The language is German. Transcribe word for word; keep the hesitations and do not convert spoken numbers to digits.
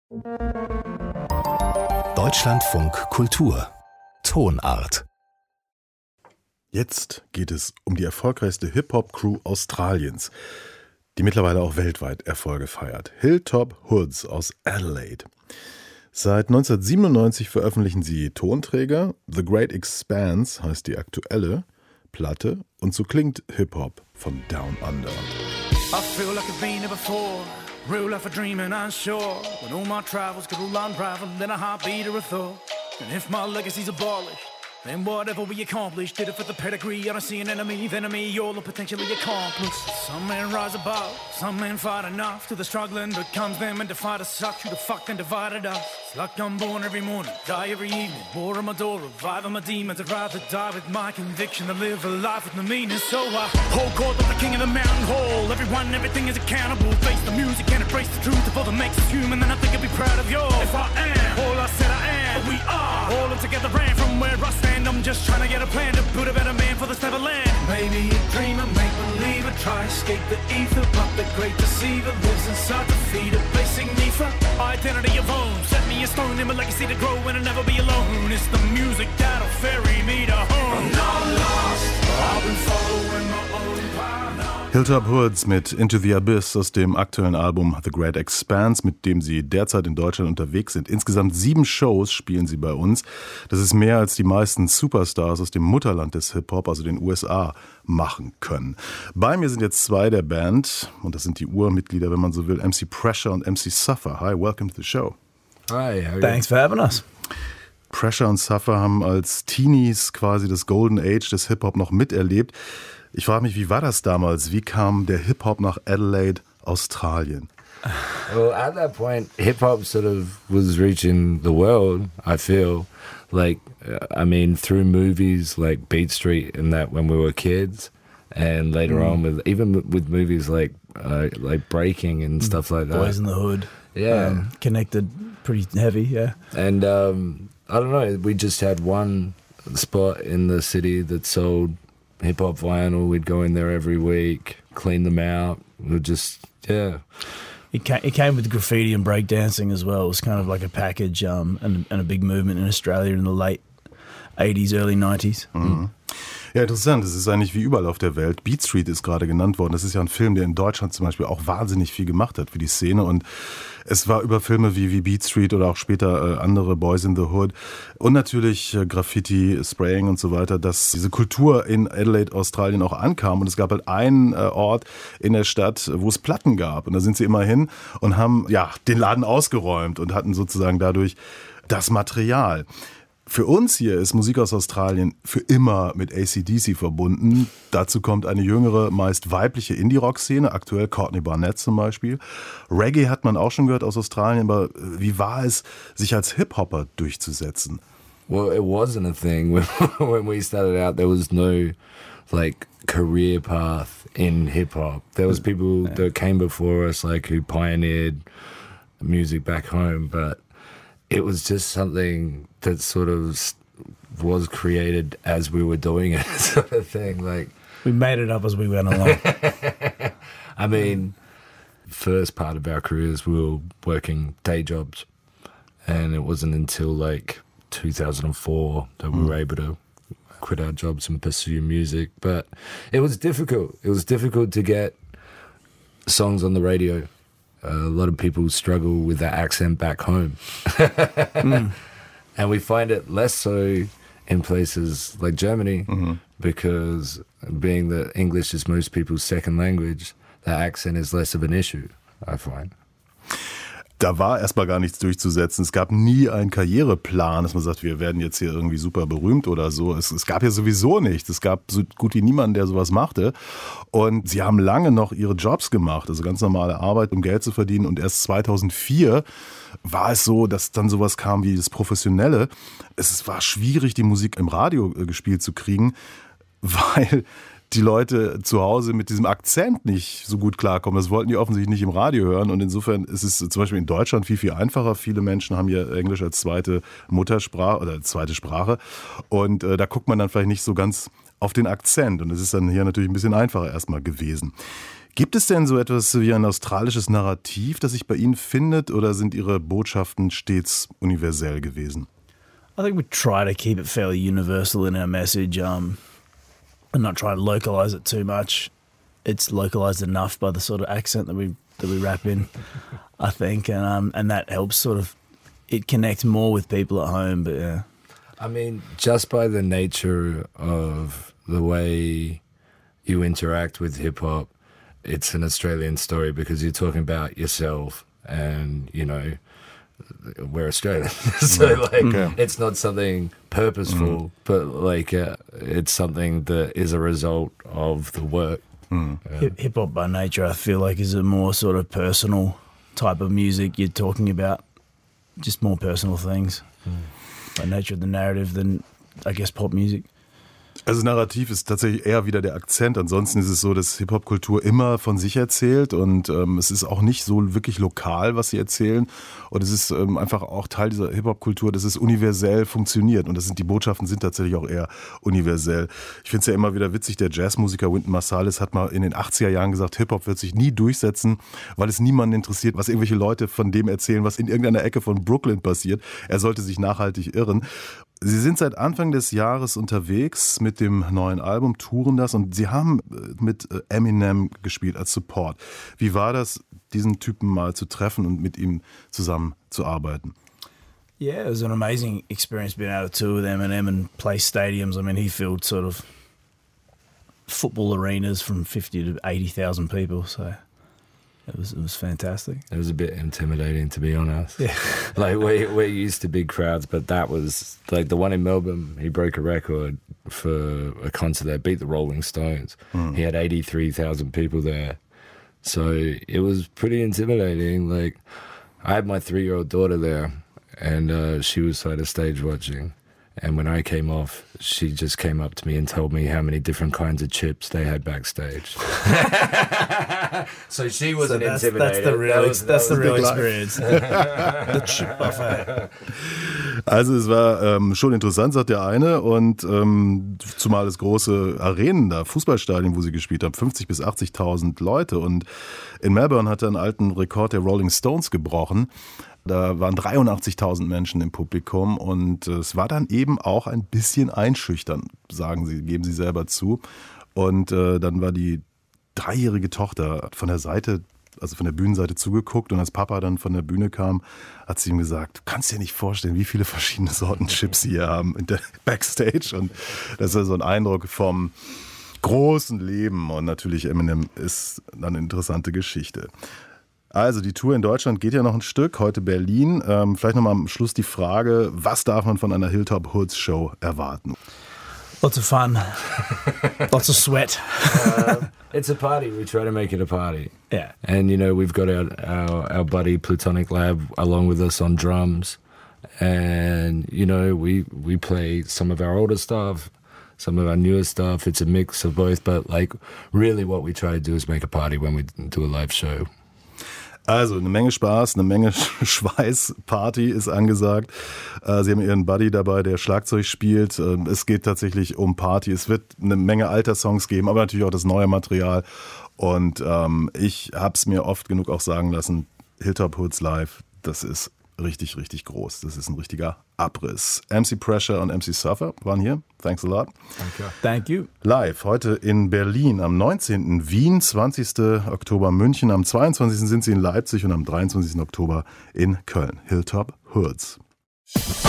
Deutschlandfunk Kultur Tonart. Jetzt geht es um die erfolgreichste Hip-Hop-Crew Australiens, die mittlerweile auch weltweit Erfolge feiert. Hilltop Hoods aus Adelaide. Seit neunzehnhundertsiebenundneunzig veröffentlichen sie Tonträger. The Great Expanse heißt die aktuelle Platte und so klingt Hip-Hop von Down Under. I feel like I've been here before. Real life a dream and unsure. When all my travels could all unravel, then a heartbeat or a thought. And if my legacy's abolished, then whatever we accomplish, did it for the pedigree. I don't see an enemy, then me, all are potentially accomplished. Some men rise above, some men fight enough. To the struggling becomes them and defy the suck. Who the fuck then divided us? It's like I'm born every morning, die every evening. War on my door, revive my demons. I'd rather die with my conviction than live a life with no meaning. So I hold court with the king of the mountain hall. Everyone, everything is accountable. Face the music and embrace the truth. If all that makes us human, then I think I'd be proud of yours. If I am all I said I am, we are all together ran from where I stand. I'm just trying to get a plan to build a better man for this neverland. Maybe a dreamer, make believer, try escape the ether, but the great deceiver lives inside the feet of basic need for identity of own. Set me in stone in my legacy to grow and I'll never be alone. It's the music that'll ferry me to home. I'm not lost, I've been following my own path. Hilltop Hoods mit Into the Abyss aus dem aktuellen Album The Great Expanse, mit dem sie derzeit in Deutschland unterwegs sind. Insgesamt sieben Shows spielen sie bei uns. Das ist mehr als die meisten Superstars aus dem Mutterland des Hip-Hop, also den U S A, machen können. Bei mir sind jetzt zwei der Band, und das sind die Urmitglieder, wenn man so will, M C Pressure und M C Suffer. Hi, welcome to the show. Hi, how are you? Thanks for having us. Pressure und Suffer haben als Teenies quasi das Golden Age des Hip-Hop noch miterlebt. Ich frage mich, wie war das damals? Wie kam der Hip-Hop nach Adelaide, Australien? Well, at that point, hip-hop sort of was reaching the world, I feel. Like, I mean, through movies like Beat Street and that when we were kids. And later mm. on, with even with movies like uh, like Breaking and stuff like that. Boys in the Hood. Yeah. Um, connected pretty heavy, yeah. And um, I don't know, we just had one spot in the city that sold hip-hop vinyl. We'd go in there every week, clean them out. We'd just, yeah. It came, it came with graffiti and breakdancing as well. It was kind of like a package um, and, and a big movement in Australia in the late eighties, early nineties. Mhm. Ja, interessant. Es ist eigentlich wie überall auf der Welt. Beat Street ist gerade genannt worden. Das ist ja ein Film, der in Deutschland zum Beispiel auch wahnsinnig viel gemacht hat für die Szene. Und es war über Filme wie, wie Beat Street oder auch später äh, andere Boys in the Hood und natürlich äh, Graffiti, Spraying und so weiter, dass diese Kultur in Adelaide, Australien auch ankam. Und es gab halt einen äh, Ort in der Stadt, wo es Platten gab. Und da sind sie immer hin und haben ja den Laden ausgeräumt und hatten sozusagen dadurch das Material. Für uns hier ist Musik aus Australien für immer mit A C D C verbunden. Dazu kommt eine jüngere, meist weibliche Indie-Rock-Szene, aktuell Courtney Barnett zum Beispiel. Reggae hat man auch schon gehört aus Australien, aber wie war es, sich als Hip-Hopper durchzusetzen? Well, it wasn't a thing. When we started out, there was no like career path in hip-hop. There was people that came before us like who pioneered music back home, but it was just something that sort of was created as we were doing it, sort of thing. Like we made it up as we went along. I mean, first part of our careers we were working day jobs, and it wasn't until like two thousand four that we were able to quit our jobs and pursue music. But it was difficult. It was difficult to get songs on the radio. Uh, a lot of people struggle with that accent back home. mm. And we find it less so in places like Germany, mm-hmm. because being that English is most people's second language, that accent is less of an issue, I find. Da war erstmal gar nichts durchzusetzen. Es gab nie einen Karriereplan, dass man sagt, wir werden jetzt hier irgendwie super berühmt oder so. Es, es gab ja sowieso nichts. Es gab so gut wie niemanden, der sowas machte. Und sie haben lange noch ihre Jobs gemacht, also ganz normale Arbeit, um Geld zu verdienen. Und erst zweitausendvier war es so, dass dann sowas kam wie das Professionelle. Es war schwierig, die Musik im Radio gespielt zu kriegen, weil die Leute zu Hause mit diesem Akzent nicht so gut klarkommen. Das wollten die offensichtlich nicht im Radio hören. Und insofern ist es zum Beispiel in Deutschland viel, viel einfacher. Viele Menschen haben hier Englisch als zweite Muttersprache oder zweite Sprache. Und äh, da guckt man dann vielleicht nicht so ganz auf den Akzent. Und es ist dann hier natürlich ein bisschen einfacher erstmal gewesen. Gibt es denn so etwas wie ein australisches Narrativ, das sich bei Ihnen findet, oder sind Ihre Botschaften stets universell gewesen? I think we try to keep it fairly universal in our message, um, and not try to localize it too much. It's localized enough by the sort of accent that we that we rap in, I think, and um, and that helps sort of it connect more with people at home. But yeah, I mean, just by the nature of the way you interact with hip hop, it's an Australian story because you're talking about yourself, and you know. We're Australian, so like okay. It's not something purposeful, mm. but like uh, it's something that is a result of the work. Mm. Yeah. Hip hop by nature, I feel like, is a more sort of personal type of music. You're talking about just more personal things mm. by nature of the narrative than, I guess, pop music. Also das Narrativ ist tatsächlich eher wieder der Akzent. Ansonsten ist es so, dass Hip-Hop-Kultur immer von sich erzählt und ähm, es ist auch nicht so wirklich lokal, was sie erzählen. Und es ist ähm, einfach auch Teil dieser Hip-Hop-Kultur, dass es universell funktioniert. Und das sind, die Botschaften sind tatsächlich auch eher universell. Ich finde es ja immer wieder witzig, der Jazzmusiker Wynton Marsalis hat mal in den achtziger Jahren gesagt, Hip-Hop wird sich nie durchsetzen, weil es niemanden interessiert, was irgendwelche Leute von dem erzählen, was in irgendeiner Ecke von Brooklyn passiert. Er sollte sich nachhaltig irren. Sie sind seit Anfang des Jahres unterwegs mit dem neuen Album, touren das, und Sie haben mit Eminem gespielt als Support. Wie war das, diesen Typen mal zu treffen und mit ihm zusammen zu arbeiten? Yeah, it was an amazing experience being able to tour with Eminem and play stadiums. I mean, he filled sort of football arenas from fifty to eighty thousand people, so... It was it was fantastic. It was a bit intimidating, to be honest. Yeah. Like, we're, we're used to big crowds, but that was, like, the one in Melbourne, he broke a record for a concert that beat the Rolling Stones. Mm. He had eighty-three thousand people there. So it was pretty intimidating. Like, I had my three-year-old daughter there, and uh, she was sort of stage watching. And when I came off, she just came up to me and told me how many different kinds of chips they had backstage. So she wasn't so that's, intimidated. That's the real, that was, that's that the real was experience. The chip buffet. Also es war ähm, schon interessant, sagt der eine, und ähm, zumal es große Arenen da, Fußballstadien, wo sie gespielt haben, fünfzig bis achtzigtausend Leute, und in Melbourne hat er einen alten Rekord der Rolling Stones gebrochen. Da waren dreiundachtzigtausend Menschen im Publikum, und es war dann eben auch ein bisschen einschüchternd, sagen sie, geben sie selber zu. Und äh, dann war die dreijährige Tochter von der Seite, also von der Bühnenseite zugeguckt, und als Papa dann von der Bühne kam, hat sie ihm gesagt, du kannst dir nicht vorstellen, wie viele verschiedene Sorten Chips sie hier haben in der Backstage. Und das ist so ein Eindruck vom großen Leben, und natürlich Eminem ist eine interessante Geschichte. Also die Tour in Deutschland geht ja noch ein Stück, heute Berlin. Ähm, vielleicht nochmal am Schluss die Frage, was darf man von einer Hilltop Hoods Show erwarten? Lots of fun, lots of sweat. uh, it's a party. We try to make it a party. Yeah. And, you know, we've got our, our, our buddy Plutonic Lab along with us on drums. And, you know, we, we play some of our older stuff, some of our newer stuff. It's a mix of both. But, like, really what we try to do is make a party when we do a live show. Also eine Menge Spaß, eine Menge Schweiß, Party ist angesagt. Sie haben ihren Buddy dabei, der Schlagzeug spielt. Es geht tatsächlich um Party. Es wird eine Menge alter Songs geben, aber natürlich auch das neue Material. Und ähm, ich habe es mir oft genug auch sagen lassen, Hilltop Hoods Live, das ist richtig, richtig groß. Das ist ein richtiger Abriss. M C Pressure und M C Suffer waren hier. Thanks a lot. Danke. Thank you. Live heute in Berlin am neunzehnten Wien, zwanzigsten Oktober München, am zweiundzwanzigsten sind sie in Leipzig und am dreiundzwanzigsten Oktober in Köln. Hilltop Hoods.